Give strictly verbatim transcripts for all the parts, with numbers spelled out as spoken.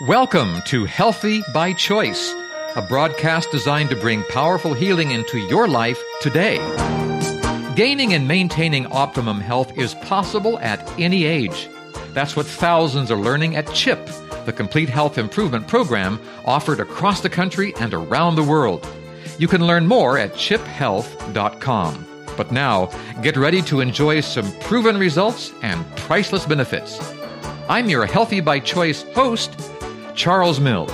Welcome to Healthy by Choice, a broadcast designed to bring powerful healing into your life today. Gaining and maintaining optimum health is possible at any age. That's what thousands are learning at CHIP, the Complete Health Improvement Program offered across the country and around the world. You can learn more at chip health dot com. But now, get ready to enjoy some proven results and priceless benefits. I'm your Healthy by Choice host, Charles Mills.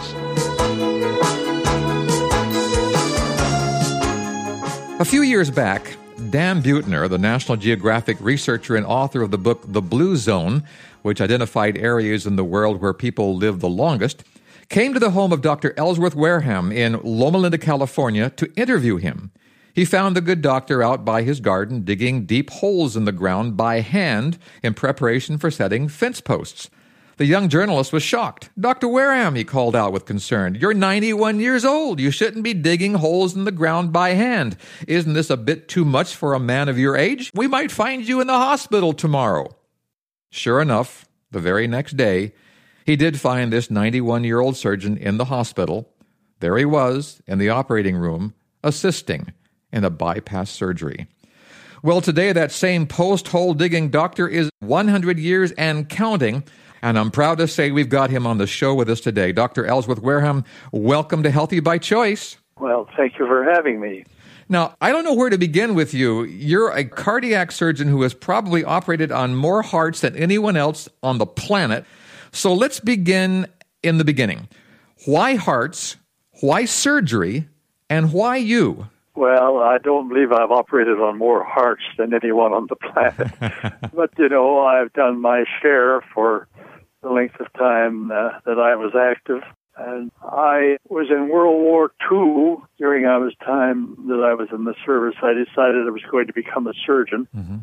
A few years back, Dan Buettner, the National Geographic researcher and author of the book The Blue Zone, which identified areas in the world where people live the longest, came to the home of Doctor Ellsworth Wareham in Loma Linda, California, to interview him. He found the good doctor out by his garden digging deep holes in the ground by hand in preparation for setting fence posts. The young journalist was shocked. "Doctor Wareham," he called out with concern, "you're ninety-one years old. You shouldn't be digging holes in the ground by hand. Isn't this a bit too much for a man of your age? We might find you in the hospital tomorrow." Sure enough, the very next day, he did find this ninety-one-year-old surgeon in the hospital. There he was, in the operating room, assisting in a bypass surgery. Well, today that same post-hole digging doctor is one hundred years and counting, and I'm proud to say we've got him on the show with us today. Doctor Ellsworth Wareham, welcome to Healthy by Choice. Well, thank you for having me. Now, I don't know where to begin with you. You're a cardiac surgeon who has probably operated on more hearts than anyone else on the planet. So let's begin in the beginning. Why hearts? Why surgery? And why you? Well, I don't believe I've operated on more hearts than anyone on the planet. But, you know, I've done my share for the length of time uh, that I was active. And I was in World War Two during I was time that I was in the service. I decided I was going to become a surgeon. Mm-hmm.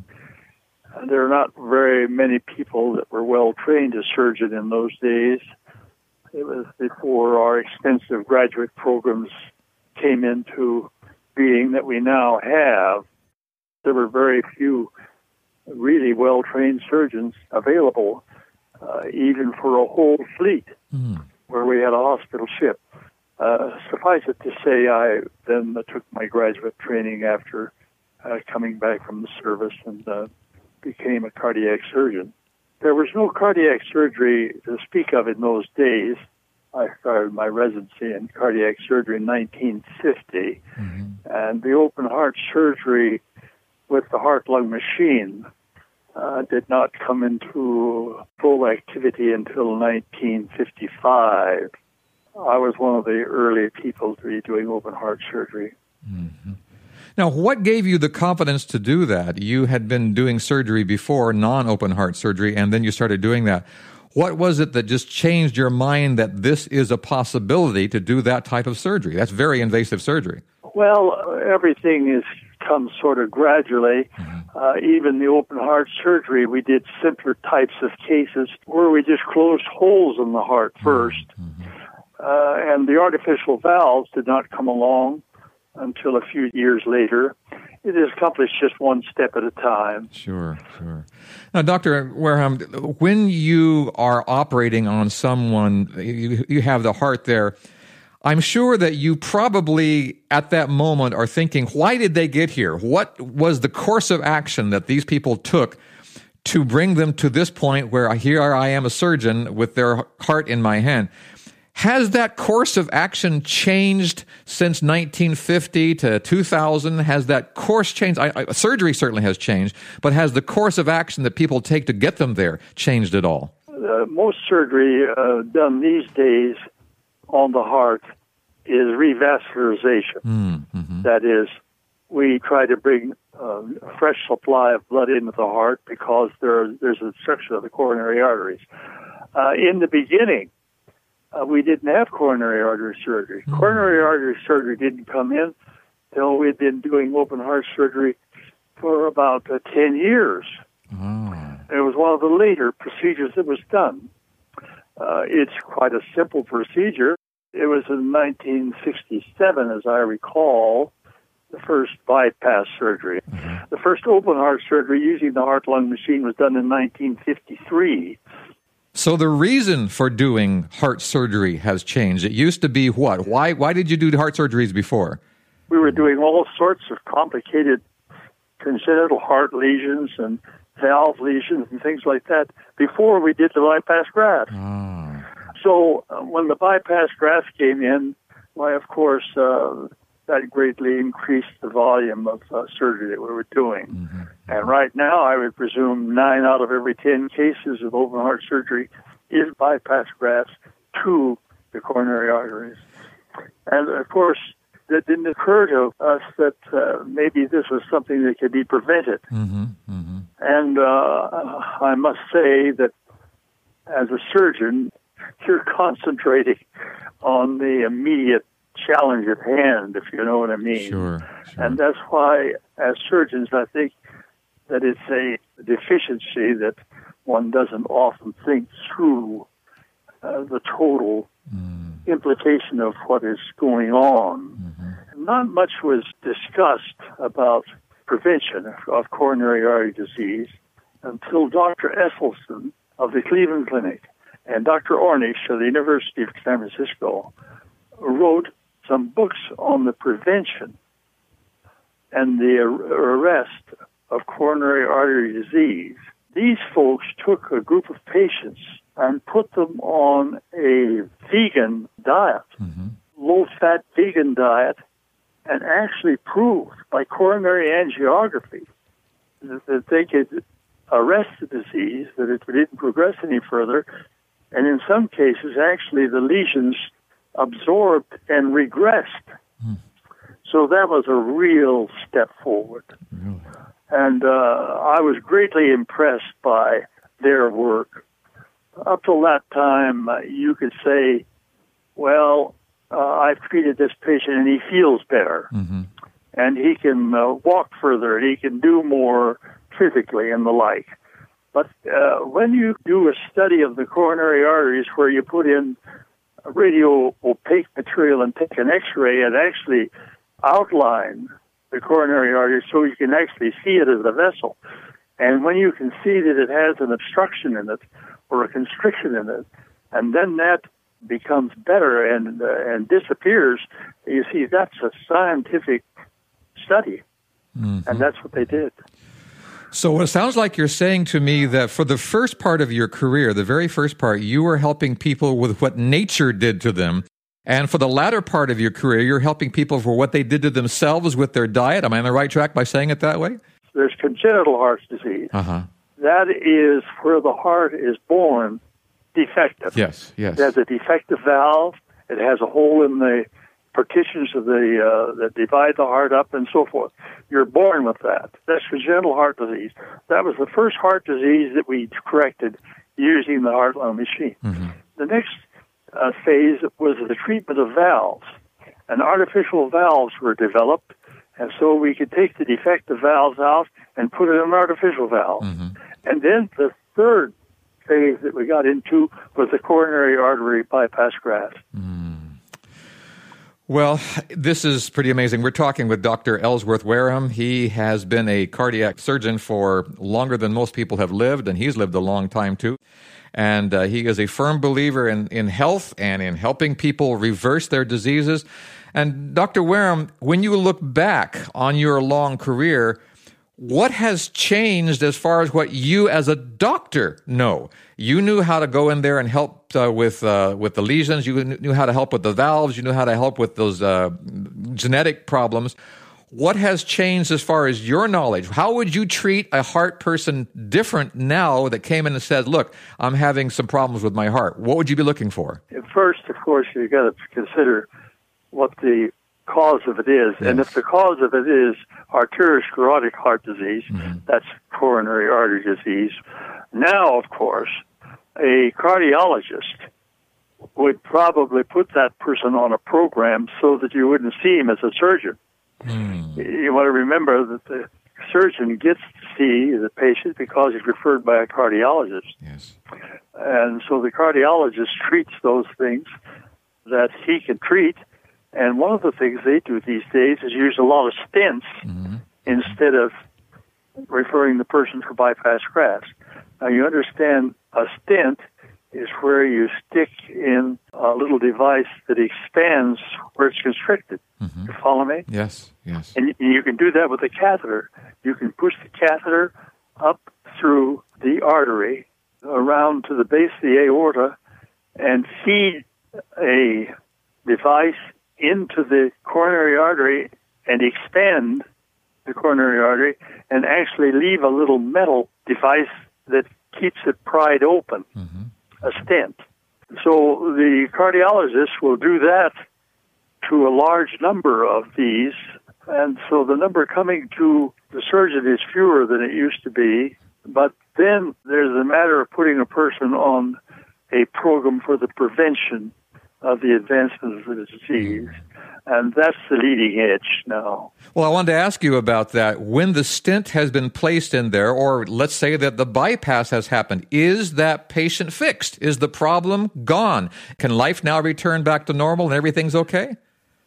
And there are not very many people that were well trained as surgeons in those days. It was before our extensive graduate programs came into being that we now have. There were very few really well-trained surgeons available, uh, even for a whole fleet, mm. where we had a hospital ship. Uh, suffice it to say, I then took my graduate training after uh, coming back from the service and uh, became a cardiac surgeon. There was no cardiac surgery to speak of in those days. I started my residency in cardiac surgery in nineteen fifty, mm-hmm. and the open heart surgery with the heart-lung machine uh, did not come into full activity until nineteen fifty-five. I was one of the early people to be doing open heart surgery. Mm-hmm. Now, what gave you the confidence to do that? You had been doing surgery before, non-open heart surgery, and then you started doing that. What was it that just changed your mind that this is a possibility to do that type of surgery? That's very invasive surgery. Well, everything has come sort of gradually. Mm-hmm. Uh, even the open heart surgery, we did simpler types of cases where we just closed holes in the heart first. Mm-hmm. Uh, and the artificial valves did not come along until a few years later. It is accomplished just one step at a time. Sure, sure. Now, Doctor Wareham, when you are operating on someone, you, you have the heart there, I'm sure that you probably at that moment are thinking, why did they get here? What was the course of action that these people took to bring them to this point where here I am a surgeon with their heart in my hand? Has that course of action changed since nineteen fifty to two thousand? Has that course changed? I, I, surgery certainly has changed, but has the course of action that people take to get them there changed at all? Uh, most surgery uh, done these days on the heart is revascularization. Mm-hmm. That is, we try to bring uh, a fresh supply of blood into the heart because there, there's an obstruction of the coronary arteries. Uh, in the beginning, Uh, we didn't have coronary artery surgery. Mm-hmm. Coronary artery surgery didn't come in until we'd been doing open heart surgery for about uh, ten years. Oh. It was one of the later procedures that was done. Uh, it's quite a simple procedure. It was in nineteen sixty-seven, as I recall, the first bypass surgery. Mm-hmm. The first open heart surgery using the heart-lung machine was done in nineteen fifty-three. So the reason for doing heart surgery has changed. It used to be what? Why Why did you do heart surgeries before? We were doing all sorts of complicated congenital heart lesions and valve lesions and things like that before we did the bypass graft. Oh. So uh, when the bypass graft came in, why, of course, uh, that greatly increased the volume of uh, surgery that we were doing. Mm-hmm. And right now, I would presume nine out of every ten cases of open heart surgery is bypass grafts to the coronary arteries. And, of course, that didn't occur to us that uh, maybe this was something that could be prevented. Mm-hmm. Mm-hmm. And uh, I must say that as a surgeon, you're concentrating on the immediate challenge at hand, if you know what I mean. Sure, sure. And that's why, as surgeons, I think that it's a deficiency that one doesn't often think through uh, the total mm. implication of what is going on. Mm-hmm. Not much was discussed about prevention of coronary artery disease until Doctor Esselstyn of the Cleveland Clinic and Doctor Ornish of the University of San Francisco wrote some books on the prevention and the arrest of coronary artery disease. These folks took a group of patients and put them on a vegan diet, mm-hmm. low-fat vegan diet, and actually proved by coronary angiography that, that they could arrest the disease, that it didn't progress any further, and in some cases, actually, the lesions absorbed and regressed. Mm. So that was a real step forward. Really? And uh, I was greatly impressed by their work. Up till that time, uh, you could say, well, uh, I've treated this patient and he feels better. Mm-hmm. And he can uh, walk further, and he can do more physically and the like. But uh, when you do a study of the coronary arteries where you put in radio opaque material and take an X-ray and actually outline the coronary artery so you can actually see it as a vessel, and when you can see that it has an obstruction in it or a constriction in it, and then that becomes better and uh, and disappears, you see that's a scientific study, mm-hmm. and that's what they did. So it sounds like you're saying to me that for the first part of your career, the very first part, you were helping people with what nature did to them. And for the latter part of your career, you're helping people for what they did to themselves with their diet. Am I on the right track by saying it that way? There's congenital heart disease. Uh-huh. That is where the heart is born defective. Yes, yes. It has a defective valve. It has a hole in the partitions of the uh, that divide the heart up and so forth. You're born with that. That's congenital heart disease. That was the first heart disease that we corrected using the heart-lung machine. Mm-hmm. The next uh, phase was the treatment of valves, and artificial valves were developed, and so we could take the defective valves out and put in an artificial valve. Mm-hmm. And then the third phase that we got into was the coronary artery bypass graft. Mm. Well, this is pretty amazing. We're talking with Doctor Ellsworth Wareham. He has been a cardiac surgeon for longer than most people have lived, and he's lived a long time too. And uh, he is a firm believer in, in health and in helping people reverse their diseases. And Doctor Wareham, when you look back on your long career, what has changed as far as what you as a doctor know? You knew how to go in there and help uh, with uh, with the lesions. You knew how to help with the valves. You knew how to help with those uh, genetic problems. What has changed as far as your knowledge? How would you treat a heart person different now that came in and said, look, I'm having some problems with my heart? What would you be looking for? First, of course, you've got to consider what the cause of it is. Yes. And if the cause of it is arteriosclerotic heart disease, mm-hmm. that's coronary artery disease. Now, of course, a cardiologist would probably put that person on a program so that you wouldn't see him as a surgeon. Mm. You want to remember that the surgeon gets to see the patient because he's referred by a cardiologist. Yes. And so the cardiologist treats those things that he can treat. And one of the things they do these days is use a lot of stents mm-hmm. instead of referring the person for bypass grafts. Now, you understand a stent is where you stick in a little device that expands where it's constricted. Mm-hmm. You follow me? Yes, yes. And you can do that with a catheter. You can push the catheter up through the artery, around to the base of the aorta, and feed a device into the coronary artery and expand the coronary artery and actually leave a little metal device that keeps it pried open, mm-hmm. a stent. So the cardiologist will do that to a large number of these, and so the number coming to the surgeon is fewer than it used to be, but then there's a matter of putting a person on a program for the prevention of the advancement of the disease. And that's the leading edge now. Well, I wanted to ask you about that. When the stent has been placed in there, or let's say that the bypass has happened, is that patient fixed? Is the problem gone? Can life now return back to normal and everything's okay?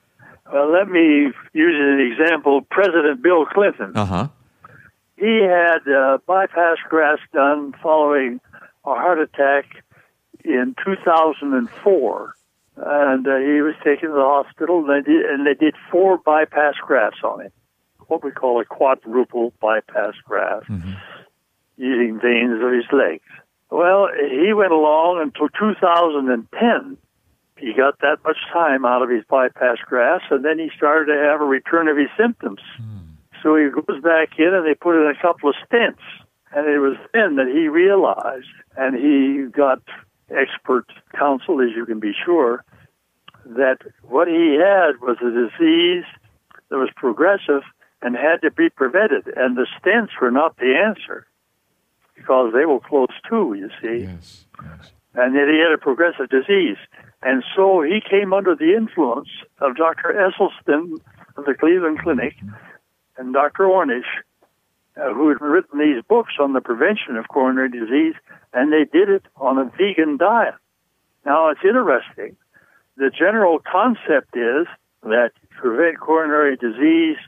Well, let me use an example. President Bill Clinton. Uh-huh. He had uh, bypass grafts done following a heart attack in two thousand four. And uh, he was taken to the hospital, and they, did, and they did four bypass grafts on him, what we call a quadruple bypass graft, mm-hmm. using veins of his legs. Well, he went along until two thousand ten. He got that much time out of his bypass grafts, and then he started to have a return of his symptoms. Mm. So he goes back in, and they put in a couple of stents. And it was then that he realized, and he got expert counsel, as you can be sure, that what he had was a disease that was progressive and had to be prevented. And the stents were not the answer, because they will close too, you see. Yes, yes. And yet he had a progressive disease. And so he came under the influence of Doctor Esselstyn of the Cleveland Clinic and Doctor Ornish, uh, who had written these books on the prevention of coronary disease, and they did it on a vegan diet. Now, it's interesting. The general concept is that to prevent coronary disease,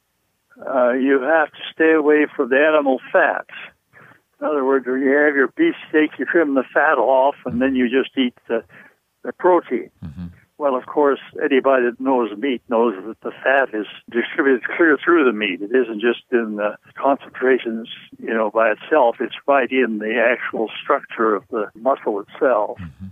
uh, you have to stay away from the animal fats. In other words, when you have your beef steak, you trim the fat off, and then you just eat the, the protein. Mm-hmm. Well, of course, anybody that knows meat knows that the fat is distributed clear through the meat. It isn't just in the concentrations, you know, by itself. It's right in the actual structure of the muscle itself. Mm-hmm.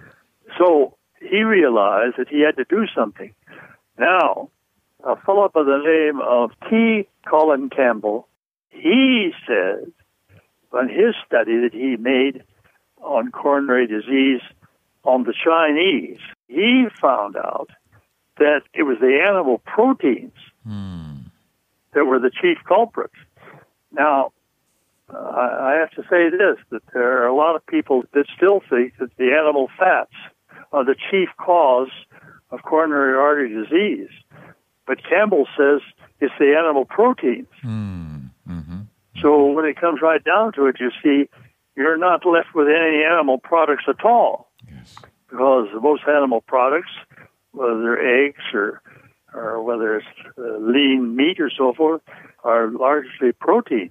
So he realized that he had to do something. Now, a fellow by the name of T. Colin Campbell, he said, on his study that he made on coronary disease on the Chinese, he found out that it was the animal proteins mm. that were the chief culprits. Now, uh, I have to say this, that there are a lot of people that still think that the animal fats are the chief cause of coronary artery disease. But Campbell says it's the animal proteins. Mm. Mm-hmm. So when it comes right down to it, you see, you're not left with any animal products at all. Yes. Because most animal products, whether they're eggs or or whether it's uh, lean meat or so forth, are largely protein.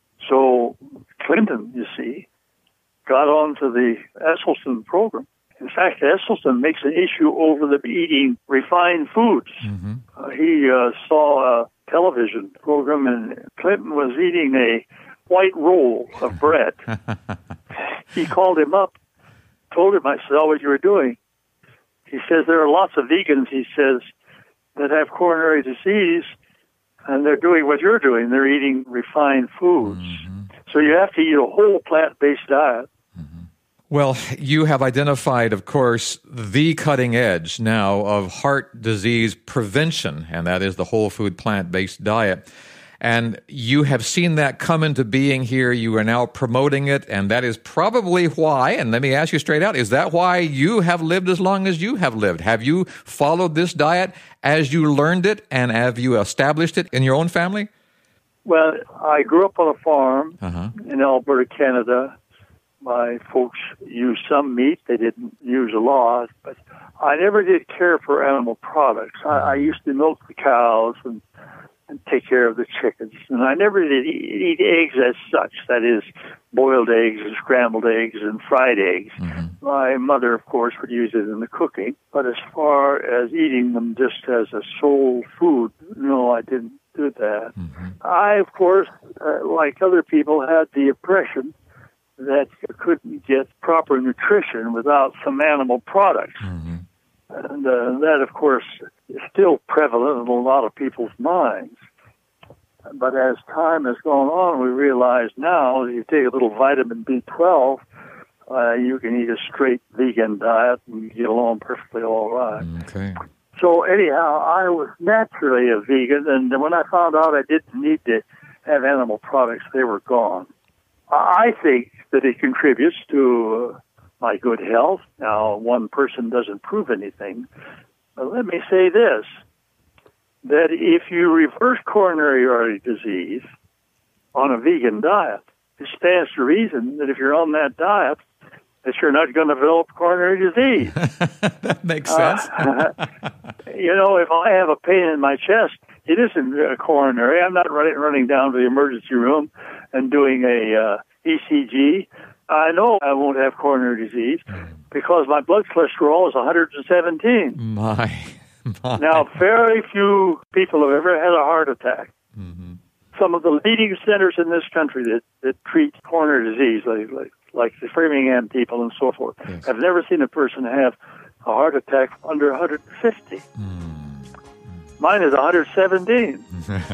So Clinton, you see, got onto the Esselstyn program. In fact, Esselstyn makes an issue over them eating refined foods. Mm-hmm. Uh, he uh, saw a television program, and Clinton was eating a white roll of bread. He called him up, told him, I saw what you were doing. He says, there are lots of vegans, he says, that have coronary disease, and they're doing what you're doing. They're eating refined foods. Mm-hmm. So you have to eat a whole plant-based diet. Well, you have identified, of course, the cutting edge now of heart disease prevention, and that is the whole food plant-based diet. And you have seen that come into being here. You are now promoting it, and that is probably why, and let me ask you straight out, is that why you have lived as long as you have lived? Have you followed this diet as you learned it, and have you established it in your own family? Well, I grew up on a farm uh-huh. in Alberta, Canada. My folks used some meat. They didn't use a lot, but I never did care for animal products. I, I used to milk the cows and, and take care of the chickens, and I never did eat, eat eggs as such. That is, boiled eggs and scrambled eggs and fried eggs. Mm-hmm. My mother, of course, would use it in the cooking. But as far as eating them just as a sole food, no, I didn't do that. Mm-hmm. I, of course, uh, like other people, had the impression that you couldn't get proper nutrition without some animal products. Mm-hmm. And uh, that, of course, is still prevalent in a lot of people's minds. But as time has gone on, we realize now that you take a little vitamin B twelve, uh, you can eat a straight vegan diet and get along perfectly all right. Okay. So anyhow, I was naturally a vegan, and when I found out I didn't need to have animal products, they were gone. I think that it contributes to uh, my good health. Now, one person doesn't prove anything, but let me say this, that if you reverse coronary artery disease on a vegan diet, it stands to reason that if you're on that diet, that you're not going to develop coronary disease. That makes sense. uh, you know, if I have a pain in my chest, it isn't a coronary. I'm not running, running down to the emergency room and doing a uh, E C G. I know I won't have coronary disease because my blood cholesterol is one hundred seventeen. My, my. Now, very few people have ever had a heart attack. Mm-hmm. Some of the leading centers in this country that, that treat coronary disease, like, like, like the Framingham people and so forth, yes. have never seen a person have a heart attack under one hundred fifty. Mm. Mine is one hundred seventeen.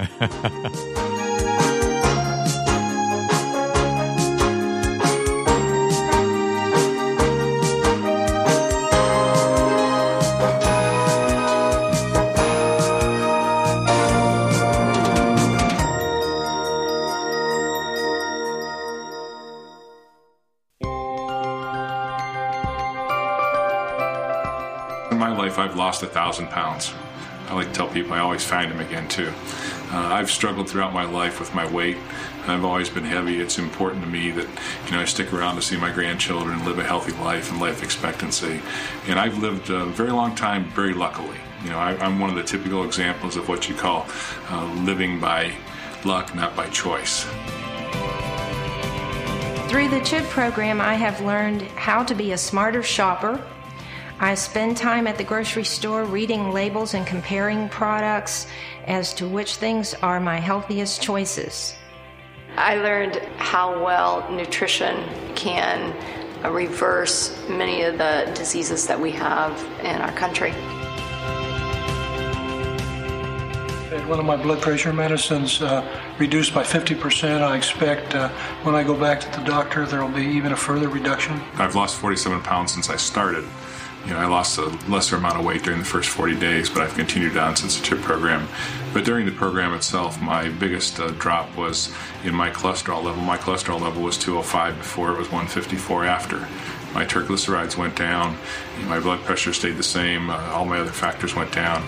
In my life, I've lost a thousand pounds. I like to tell people I always find them again, too. Uh, I've struggled throughout my life with my weight. I've always been heavy. It's important to me that, you know, I stick around to see my grandchildren live a healthy life and life expectancy. And I've lived a very long time very luckily. You know, I, I'm one of the typical examples of what you call uh, living by luck, not by choice. Through the CHIP program, I have learned how to be a smarter shopper. I spend time at the grocery store reading labels and comparing products as to which things are my healthiest choices. I learned how well nutrition can reverse many of the diseases that we have in our country. One of my blood pressure medicines uh, reduced by fifty percent. I expect uh, when I go back to the doctor, there will be even a further reduction. I've lost forty-seven pounds since I started. You know, I lost a lesser amount of weight during the first forty days, but I've continued on since the CHIP program. But during the program itself, my biggest uh, drop was in my cholesterol level. My cholesterol level was two oh five before, it was one fifty-four after. My triglycerides went down, my blood pressure stayed the same, uh, all my other factors went down.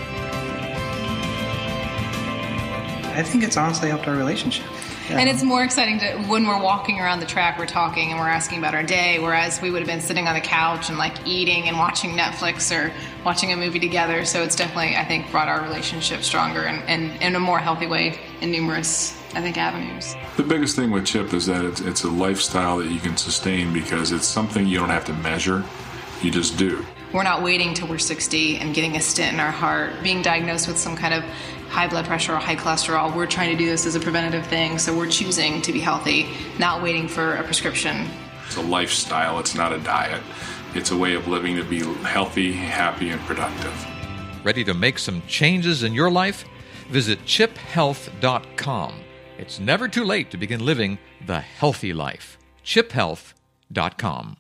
I think it's honestly helped our relationship. Yeah. And it's more exciting to when we're walking around the track, we're talking and we're asking about our day, whereas we would have been sitting on the couch and like eating and watching Netflix or watching a movie together. So it's definitely, I think, brought our relationship stronger and, and in a more healthy way in numerous, I think, avenues. The biggest thing with CHIP is that it's, it's a lifestyle that you can sustain because it's something you don't have to measure, you just do. We're not waiting till we're sixty and getting a stent in our heart, being diagnosed with some kind of high blood pressure or high cholesterol. We're trying to do this as a preventative thing, so we're choosing to be healthy, not waiting for a prescription. It's a lifestyle, it's not a diet. It's a way of living to be healthy, happy, and productive. Ready to make some changes in your life? Visit chip health dot com. It's never too late to begin living the healthy life. chip health dot com.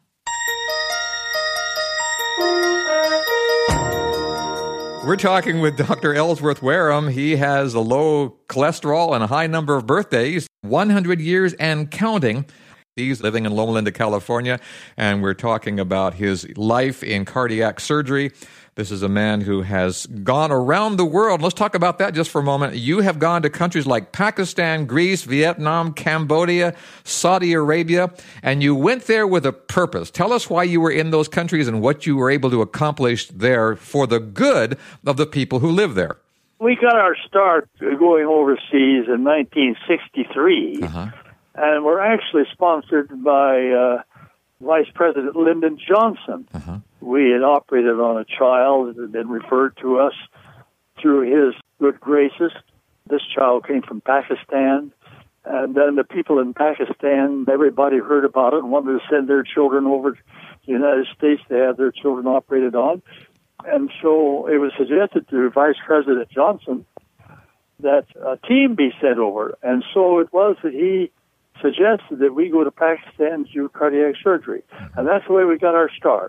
We're talking with Doctor Ellsworth Wareham. He has a low cholesterol and a high number of birthdays, one hundred years and counting. He's living in Loma Linda, California, and we're talking about his life in cardiac surgery. This is a man who has gone around the world. Let's talk about that just for a moment. You have gone to countries like Pakistan, Greece, Vietnam, Cambodia, Saudi Arabia, and you went there with a purpose. Tell us why you were in those countries and what you were able to accomplish there for the good of the people who live there. We got our start going overseas in nineteen sixty-three. Uh-huh. And we're actually sponsored by uh, Vice President Lyndon Johnson. Uh-huh. We had operated on a child that had been referred to us through his good graces. This child came from Pakistan. And then the people in Pakistan, everybody heard about it and wanted to send their children over to the United States to have their children operated on. And so it was suggested to Vice President Johnson that a team be sent over. And so it was that he suggested that we go to Pakistan to do cardiac surgery. And that's the way we got our start.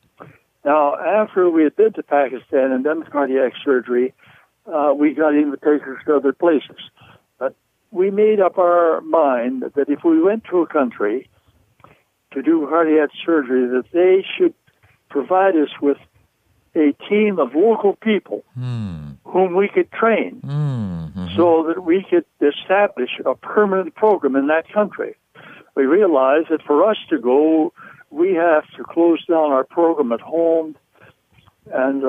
Now, after we had been to Pakistan and done cardiac surgery, uh, we got invitations to other places. But we made up our mind that if we went to a country to do cardiac surgery, that they should provide us with a team of local people mm. whom we could train mm-hmm. so that we could establish a permanent program in that country. We realized that for us to go, we have to close down our program at home and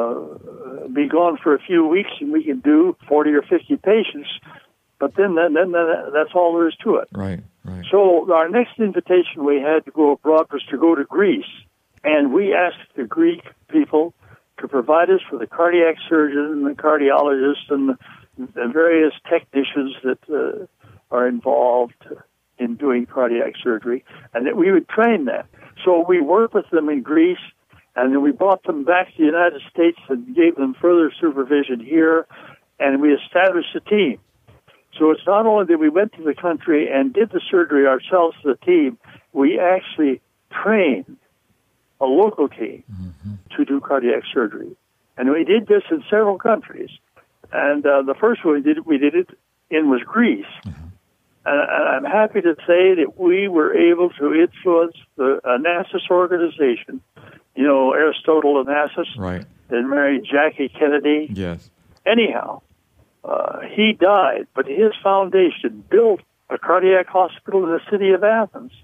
uh, be gone for a few weeks, and we can do forty or fifty patients. But then, then, then, then that's all there is to it. Right, right. So our next invitation we had to go abroad was to go to Greece. And we asked the Greek people to provide us with a cardiac surgeon and the cardiologist and the various technicians that uh, are involved in doing cardiac surgery, and that we would train them. So we worked with them in Greece, and then we brought them back to the United States and gave them further supervision here, and we established a team. So it's not only that we went to the country and did the surgery ourselves as a team, we actually trained a local team mm-hmm. to do cardiac surgery. And we did this in several countries. And uh, the first one we did, we did it in was Greece. Mm-hmm. And, and I'm happy to say that we were able to influence the Onassis organization. You know, Aristotle Onassis. Right. That married Jackie Kennedy. Yes. Anyhow, uh, he died, but his foundation built a cardiac hospital in the city of Athens.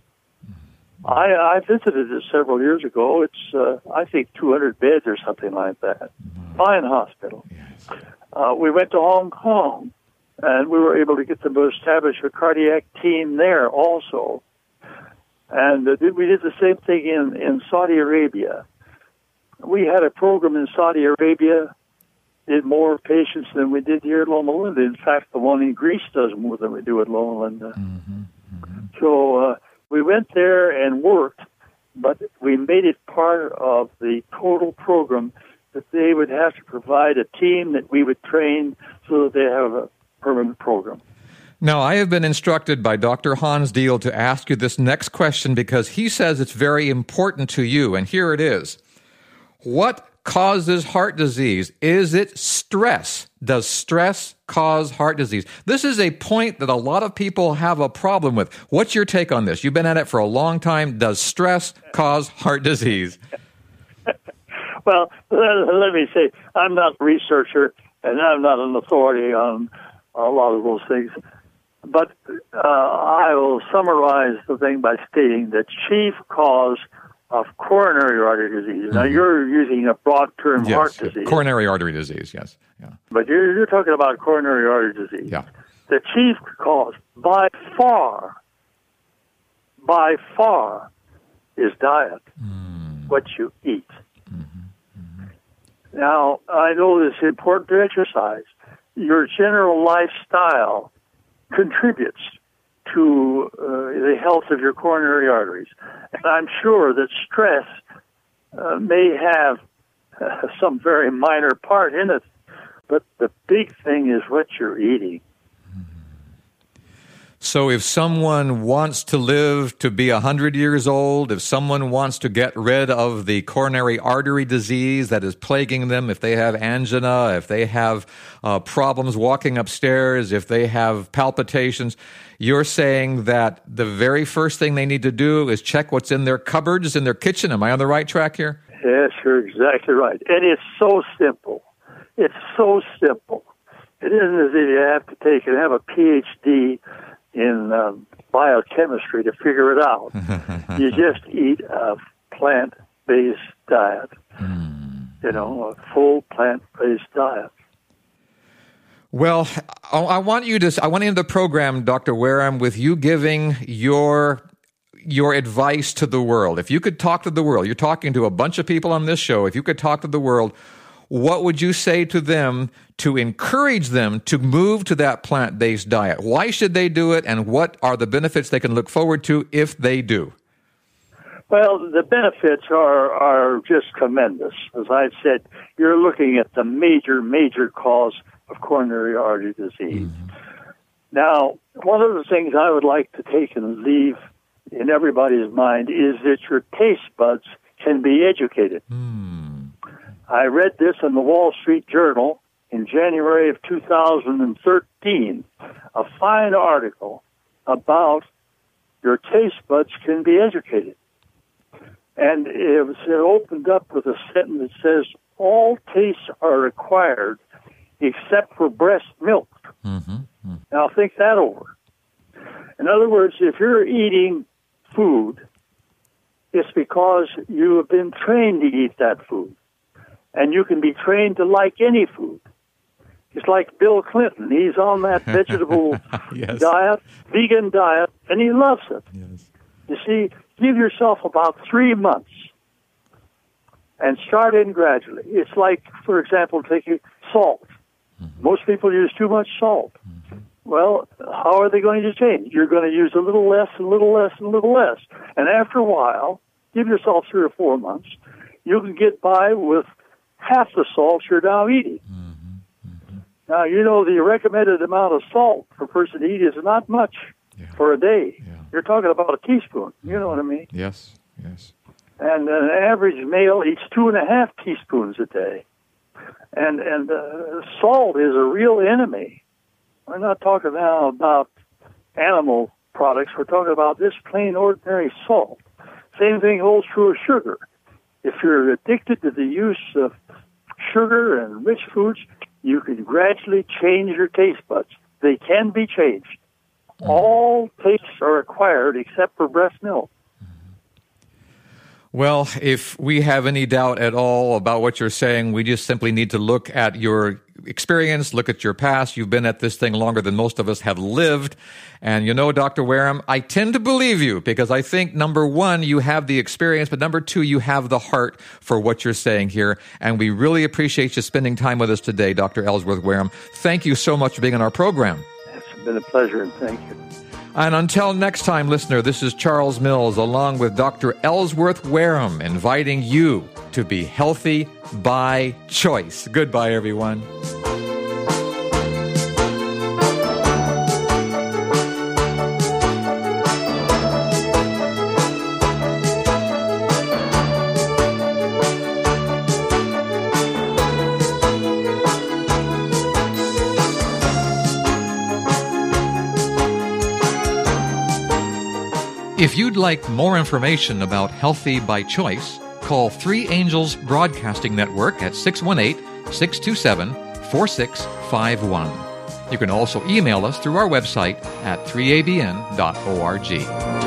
I, I visited it several years ago. It's, uh, I think, two hundred beds or something like that. Fine hospital. Yes. Uh, we went to Hong Kong, and we were able to get them to establish a cardiac team there also. And uh, we did the same thing in, in Saudi Arabia. We had a program in Saudi Arabia, did more patients than we did here at Loma Linda. In fact, the one in Greece does more than we do at Loma Linda. Mm-hmm. Mm-hmm. So, uh, we went there and worked, but we made it part of the total program that they would have to provide a team that we would train so that they have a permanent program. Now, I have been instructed by Doctor Hans Diehl to ask you this next question because he says it's very important to you, and here it is. What causes heart disease? Is it stress? Does stress cause heart disease? This is a point that a lot of people have a problem with. What's your take on this? You've been at it for a long time. Does stress cause heart disease? Well, let me say, I'm not a researcher, and I'm not an authority on a lot of those things. But uh, I will summarize the thing by stating the chief cause of coronary artery disease. Mm-hmm. Now, you're using a broad term, yes, heart disease. Coronary artery disease, yes. Yeah. But you're, you're talking about coronary artery disease. Yeah. The chief cause, by far, by far, is diet, mm. what you eat. Mm-hmm. Mm-hmm. Now, I know it's important to exercise. Your general lifestyle contributes to uh, the health of your coronary arteries. And I'm sure that stress uh, may have uh, some very minor part in it, but the big thing is what you're eating. So if someone wants to live to be one hundred years old, if someone wants to get rid of the coronary artery disease that is plaguing them, if they have angina, if they have uh, problems walking upstairs, if they have palpitations, you're saying that the very first thing they need to do is check what's in their cupboards, in their kitchen. Am I on the right track here? Yes, you're exactly right. And it's so simple. It's so simple. It isn't as if you have to take and have a P H D in um, biochemistry to figure it out. You just eat a plant-based diet, mm. you know, a full plant-based diet. Well, I I want you to, I want to end the program, Doctor Wareham, with you giving your your advice to the world. If you could talk to the world, you're talking to a bunch of people on this show, if you could talk to the world, what would you say to them to encourage them to move to that plant-based diet? Why should they do it, and what are the benefits they can look forward to if they do? Well, the benefits are, are just tremendous. As I've said, you're looking at the major, major cause of coronary artery disease. Mm-hmm. Now, one of the things I would like to take and leave in everybody's mind is that your taste buds can be educated. Mm. I read this in the Wall Street Journal in January of two thousand thirteen, a fine article about your taste buds can be educated. And it was it opened up with a sentence that says, all tastes are acquired except for breast milk. Mm-hmm. Mm-hmm. Now think that over. In other words, if you're eating food, it's because you have been trained to eat that food. And you can be trained to like any food. It's like Bill Clinton. He's on that vegetable yes. diet, vegan diet, and he loves it. Yes. You see, give yourself about three months and start in gradually. It's like, for example, taking salt. Mm-hmm. Most people use too much salt. Mm-hmm. Well, how are they going to change? You're going to use a little less, a little less, and a little less. And after a while, give yourself three or four months, you can get by with half the salt you're now eating. Mm-hmm. Mm-hmm. Now, you know, the recommended amount of salt for a person to eat is not much yeah. for a day. Yeah. You're talking about a teaspoon. You know what I mean? Yes, yes. And an average male eats two and a half teaspoons a day. And and uh, salt is a real enemy. We're not talking now about animal products. We're talking about this plain, ordinary salt. Same thing holds true of sugar. If you're addicted to the use of sugar and rich foods, you can gradually change your taste buds. They can be changed. All tastes are acquired except for breast milk. Well, if we have any doubt at all about what you're saying, we just simply need to look at your experience, look at your past. You've been at this thing longer than most of us have lived. And you know, Doctor Wareham, I tend to believe you because I think, number one, you have the experience, but number two, you have the heart for what you're saying here. And we really appreciate you spending time with us today, Doctor Ellsworth Wareham. Thank you so much for being on our program. It's been a pleasure, and thank you. And until next time, listener, this is Charles Mills along with Doctor Ellsworth Wareham inviting you to be healthy by choice. Goodbye, everyone. If you'd like more information about Healthy by Choice, call Three Angels Broadcasting Network at six one eight, six two seven, four six five one. You can also email us through our website at three a b n dot org.